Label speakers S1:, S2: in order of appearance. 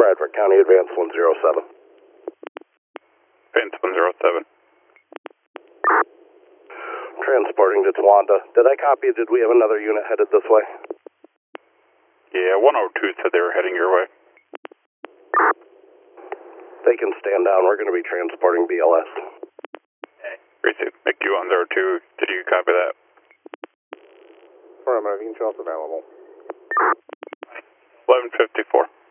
S1: Bradford County, Advance 107.
S2: Advance 107.
S1: Transporting to Towanda. Did I copy? Did we have another unit headed this way?
S2: Yeah, 102 said they were heading your way.
S1: They can stand down. We're going to be transporting BLS.
S2: Racing, McDu 102. Did you copy that?
S3: Affirmative, you can show up available.
S2: 1154.